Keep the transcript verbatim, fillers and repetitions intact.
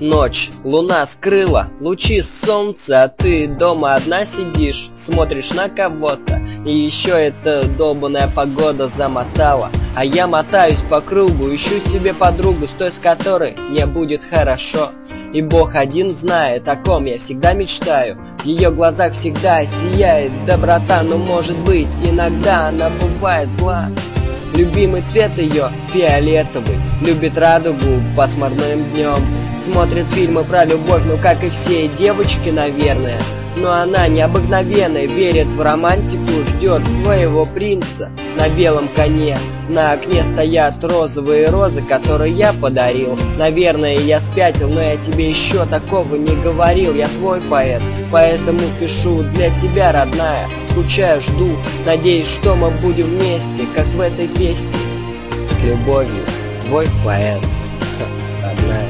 Ночь, луна скрыла лучи солнца, а ты дома одна сидишь, смотришь на кого-то, и еще эта долбаная погода замотала. А я мотаюсь по кругу, ищу себе подругу, с той, с которой мне будет хорошо. И Бог один знает, о ком я всегда мечтаю. В ее глазах всегда сияет доброта, но может быть, иногда она бывает зла. Любимый цвет ее фиолетовый, любит радугу пасмурным днем. Смотрит фильмы про любовь, ну как и все девочки, наверное. Но она необыкновенная, верит в романтику, ждет своего принца на белом коне. На окне стоят розовые розы, которые я подарил. Наверное, я спятил, но я тебе еще такого не говорил. Я твой поэт, поэтому пишу для тебя, родная. Скучаю, жду, надеюсь, что мы будем вместе, как в этой песне. С любовью, твой поэт, родная.